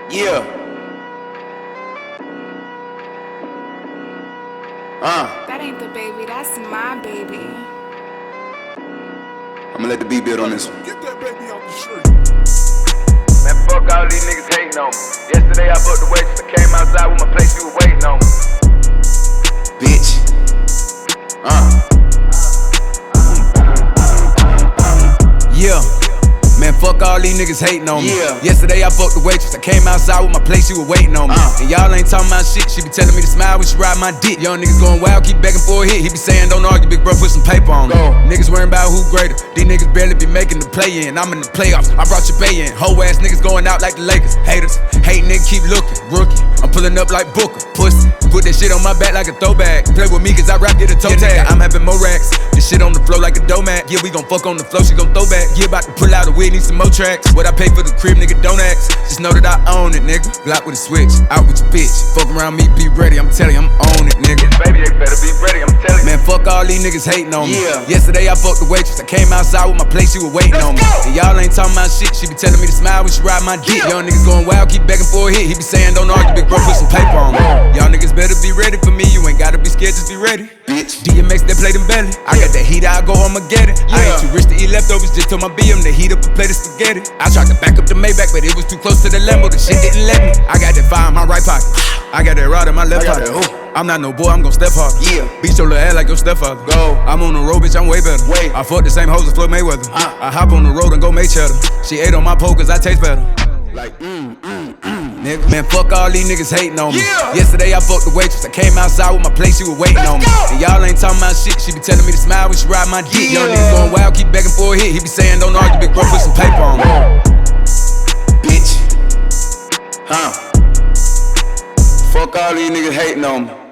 Yeah. That ain't the baby, that's my baby. I'ma let the beat build on this one. Get that baby off the street. Man, fuck all these niggas hating on me. Yesterday I booked the waitress, I came outside with my place, she was waiting on me. Bitch. Yeah. Man, fuck all these niggas hating on me. Yeah. Yesterday I fucked the waitress. I came outside with my place, she was waiting on me. And y'all ain't talking about shit. She be telling me to smile when she ride my dick. Young niggas going wild, keep begging for a hit. He be saying, don't argue, big bro, put some paper on it. Niggas worrying about who greater. These niggas barely be making the play in. I'm in the playoffs, I brought your bay in. Whole ass niggas going out like the Lakers. Haters, hate nigga, keep looking. Rookie, I'm pulling up like Booker. Pussy, put that shit on my back like a throwback. Play with me cause I rap, get a toe tag. I'm having more racks. This shit on the floor like a dough mat. Yeah, we gon' fuck on the floor, she gon' throw back. Yeah, about to pull out a wig, need some more tracks. What I pay for the crib, nigga, don't ask. Just know that I own it, nigga. Glock with a switch, out with your bitch. Fuck around me, be ready, I'm telling you, I'm on it, nigga. Baby, they better be ready, I'm telling you. Man, fuck all these niggas hating on me. Yeah. Yesterday I fucked the waitress. I came outside with my place, she was waiting on me. And y'all ain't talking about shit. She be telling me to smile when she ride my dick. Young niggas going wild, keep begging for a hit. He be saying, don't argue, big bro, put some paper on me. Y'all niggas better be ready for me. You ain't gotta be scared, just be ready. Bitch. DMX, they play them belly. I got that heat, I go home and get it. I ain't too rich to eat leftovers, just told my BM to heat up a plate of spaghetti. I tried to back up the Maybach, but it was too close to the Lambo. The shit didn't let me. I got that fire in my right pocket. I got that rod in my left pocket. I'm not no boy, I'm gon' step hard. Yeah. Beat your little ass like your stepfather. Go. I'm on the road, bitch, I'm way better. Way. I fuck the same hoes as Floyd Mayweather. I hop on the road and go make cheddar. She ate on my pole cause I taste better. Like, Nigga, man, fuck all these niggas hating on me. Yeah. Yesterday I fucked the waitress. I came outside with my place, she was waiting on me. And y'all ain't talking about shit. She be telling me to smile when she ride my dick. Young niggas going wild, keep begging for a hit. He be saying, don't argue, big bro, put some paper on me. bitch. Fuck all these niggas hating on me.